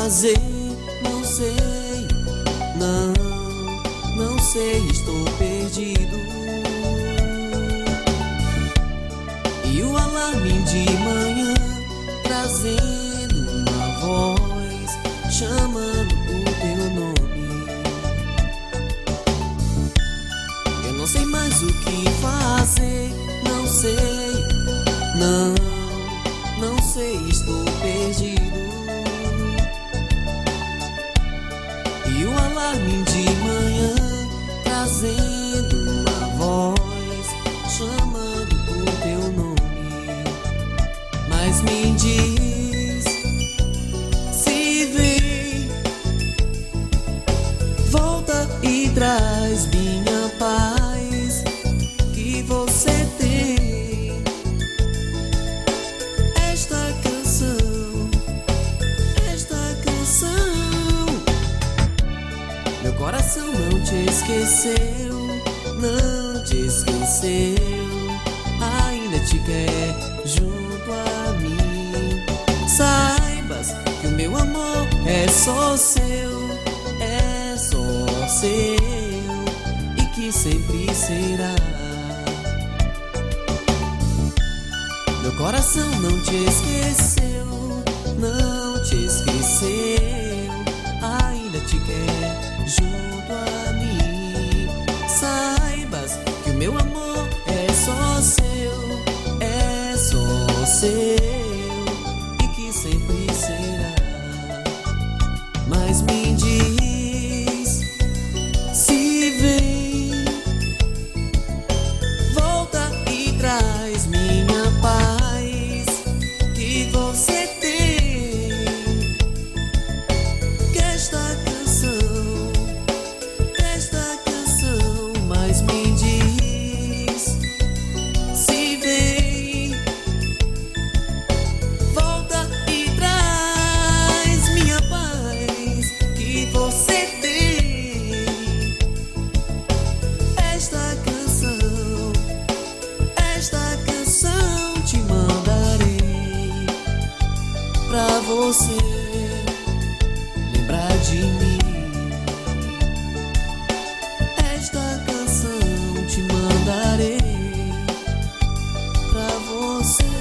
fazer, não sei, não sei, estou perdido. E o alarme de manhã trazendo uma voz, chamando o teu nome. Eu não sei mais o que fazer, não sei, não sei, estou perdido. E o alarme de manhã trazendo uma voz, chamando o teu nome. Mas me diz se vem, volta e traz minha paz que você tem. Esta canção, meu coração não te esqueceu, não te esqueceu, ainda te quer junto a mim. Saibas que o meu amor é só seu, é só seu, e que sempre será. Meu coração não te esqueceu, não te esqueceu, ainda te quer junto a mim. Saibas que o meu amor é só seu, é só seu, e que sempre será. Mas me diz se vem, volta e traz minha paz que você tem. Que esta canção, mas me diz se vem, volta e traz minha paz que você tem. Esta canção te mandarei pra você lembrar de mim. Esta canção te mandarei pra você